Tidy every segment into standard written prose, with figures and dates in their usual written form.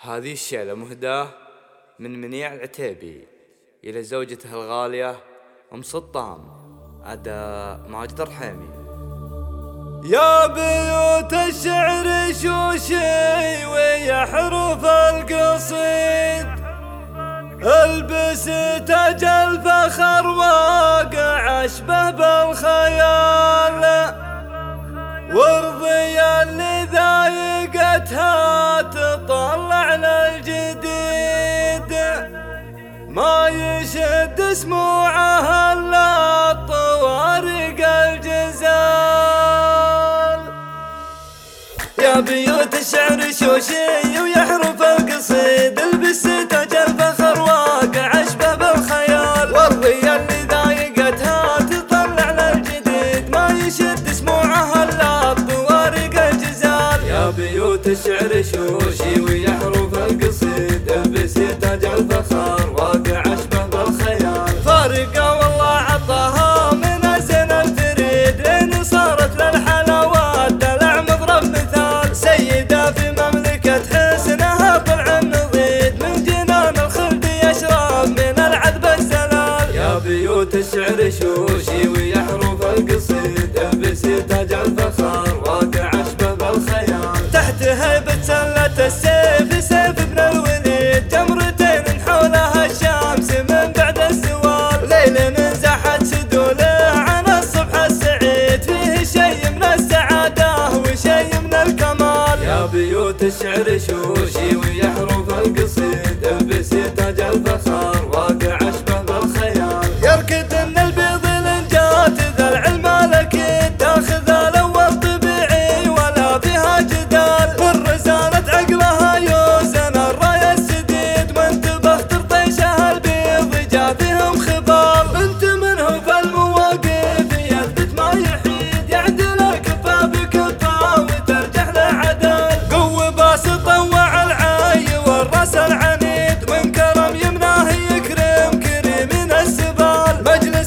هذه الشعلة مهداة من منيع العتيبي إلى زوجته الغالية أم سطام، أداء ماجد الرحيمي. يا بيوت الشعر شوشي ويا حروف القصيد، البس تاج الفخر واقع أشبه بالخيال، وارضي اللي ضايقتها تطلع للجديد، ما يشد سموعها الا طوارق الجزال. يا بيوت الشعر شوشي ويا حروف القصيد، البس تاج الفخر واقع اشبه بالخيال، وارضي اللي ضايقتها تطلع للجديد، ما يشد سموعها الا طوارق الجزال. يا بيوت الشعر شوشي ويا حروف القصيد، البس تاج الفخر واقع اشبه بالخيال، فارقه والله عطاها من ازن الفريد، لين صارت للحلاوات دلع مضرب مثال، سيده في مملكه حسنها طلع النضيد، من جنان الخلد يشرب من العذب الزلال. يا بيوت الشعر شوشي ويا حروف القصيد، البس تاج الفخر واقع اشبه بالخيال، تحت هيبه سله السيف سيف ابن الوليد، جمرتين حولها الشمس من بعد الزوال، ليل نزحت سدوله عن الصبح السعيد، فيه شيء من السعاده وشيء من الكمال. يا بيوت الشعر شوشي ويا حروف القصيد، البس تاج الفخر واقع اشبه بالخيال، يركض ان البيض الانجات ذا العلم الاكيد، تاخذ الاول طبيعي ولا فيها جدال، والرزانه عقلها يوزن الراي السديد، وانتبه ترطيشها البيض جا فيهم خبال، انت منه في المواقف يثبت ما يحيد، يعدل الكفه بكفه وترجح له عدل، قوه باسطه وعلعاي والراس العنيد، وان كرم يمناه يكرم كريم السبال،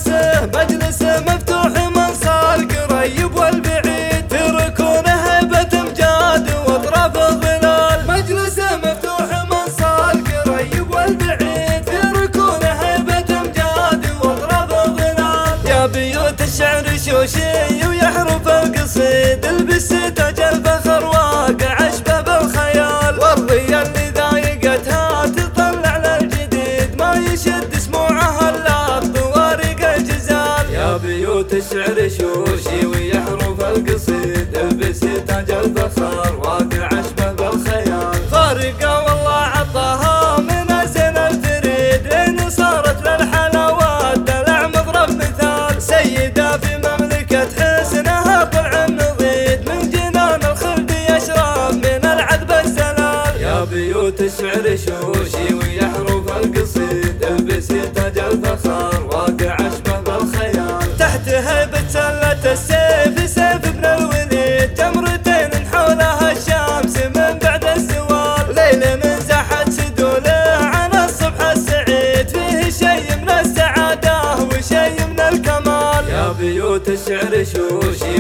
مجلسه مفتوح من صار قريب والبعيد، في ركونه هيبه امجاد واطراف الظلال، مجلسه مفتوح من صار قريب والبعيد، في ركونه هيبه امجاد واطراف الظلال. يا بيوت الشعر شوشي ويا حروف القصيد، البس تاج الفخر واقع اشبه بالخيال، وارضي اللي ضايقتها تطلع للجديد، ما يشد سموعها الا طوارق الجزال. يا بيوت الشعر شوشي ويا حروف القصيد، البس تاج الفخر واقع اشبه بالخيال، فارقه والله عطاها من ازن الفريد، لين صارت للحلاوات دلع مضرب مثال، سيده في مملكه حسنها طلع النضيد، من جنان الخلد يشرب من العذب الزلال. يا بيوت الشعر شوشي ويا حروف القصيد، البس تاج الفخر واقع اشبه بالخيال، تحت هيبه سله السيف سيف ابن الوليد، جمرتين حولها الشمس من بعد الزوال، ليل نزحت سدوله عن الصبح السعيد، فيه شيء من السعاده وشيء من الكمال. يا بيوت الشعر شوشي